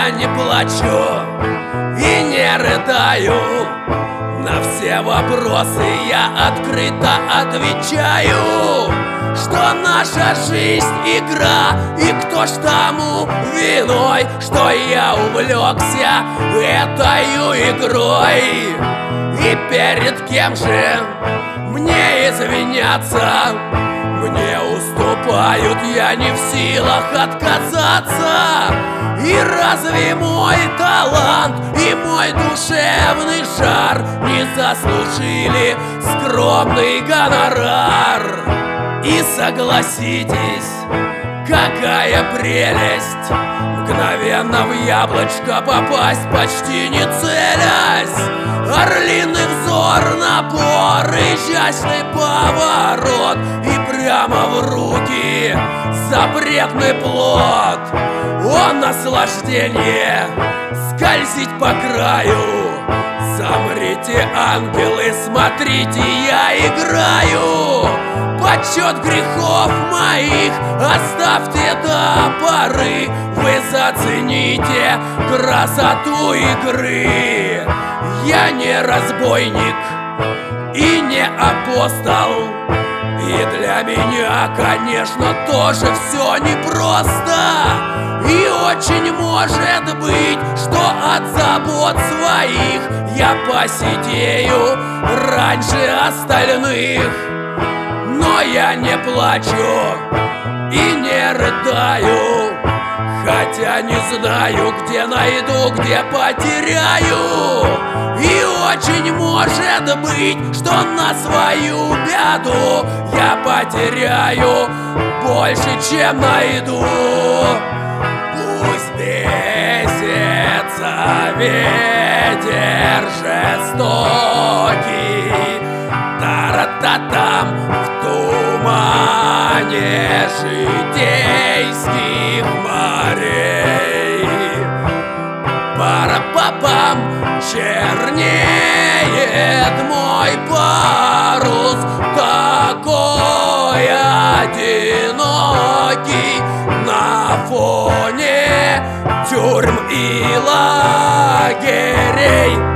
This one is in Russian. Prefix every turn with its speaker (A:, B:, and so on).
A: я не плачу и не рыдаю. На все вопросы я открыто отвечаю, что наша жизнь игра, и кто ж тому виной, что я увлекся этою игрой. И перед кем же мне извиняться? Мне уступают, я не в силах отказаться. И разве мой талант и мой душевный жар не заслужили скромный гонорар? И согласитесь, какая прелесть мгновенно в яблочко попасть, почти не целясь. Орлиный взор, напор, изящный поворот, и прямо в руки запретный плод. О, наслаждение скользить по краю! Замрите, ангелы, смотрите, я играю. Почет грехов моих оставьте до поры. Вы зацените красоту игры. Я не разбойник и не апостол, и для меня, конечно, тоже все непросто. И очень может быть, что от забот своих я посидею раньше остальных. Но я не плачу и не рыдаю, хотя не знаю, где найду, где потеряю. И очень может быть, что на свою беду я потеряю больше, чем найду. Пусть бесится ветер жестокий, тара-та-там, в тумане житейских морей. Пара-па-пам, чернеет мой парус, такой одинокий на фоне тюрьм и лагерей.